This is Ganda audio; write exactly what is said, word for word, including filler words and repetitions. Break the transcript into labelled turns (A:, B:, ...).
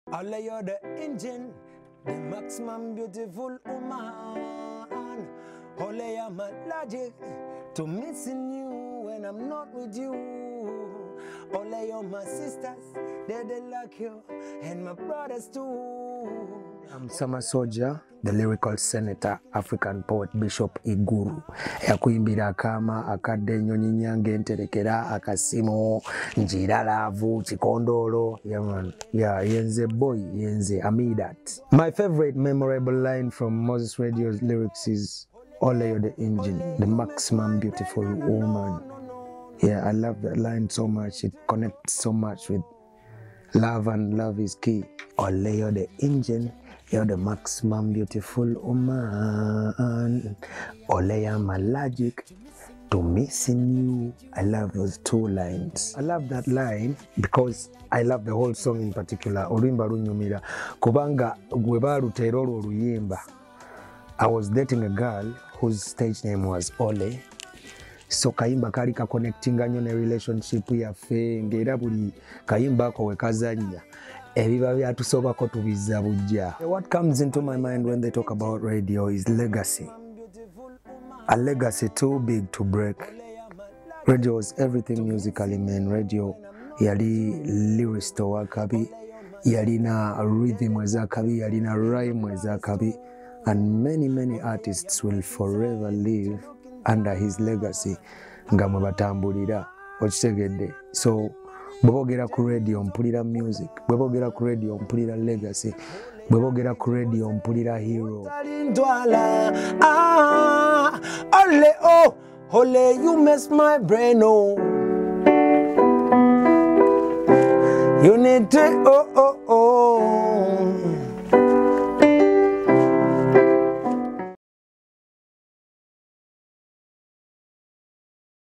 A: All of you the engine, the maximum beautiful woman. All of you my logic to missing you when I'm not with you. All of you my sisters, they they like you, and my brothers too. I'm Summer Soldier, the lyrical senator, African poet Bishop Iguru. Yakuimbira akama akadde ennyonyi nyange enterekera akasimo njira laavu chikondolo. Yeah man, yeah, yenze boy, yenze Amidat. My favorite memorable line from Moses Radio's lyrics is Ole you're the engine, the maximum beautiful woman. Yeah, I love that line so much. It connects so much with love, and love is key. Ole you're the engine, you're the maximum beautiful woman. Ole I'm allergic to missing you. I love those two lines. I love that line because I love the whole song in particular. Oluyimba lunyumira kubanga gwe balutera olwo oluyimba. I was dating a girl whose stage name was Ole. So kayimba kali ka connectinga nnyo ne relationship yaffe ng'era buli kayimba ako we kazanya ebiba byatusobako tubizza bujja. What comes into my mind when they talk about radio is legacy. A legacy too big to break. Radio was everything musically, man. Radio yali lyrics to wakabi, yalina rhythm ezakabi, yalina rhyme ezakabi, and many many artists will forever live under his legacy nga mwe batambulira okitegedde. So bwebogera ku radio mpulira music, bwebogera ku radio mpulira legacy, bwebogera ku radio mpulira hero. Ah, Ole oh, Ole you mess my brain oh. You need to oh oh oh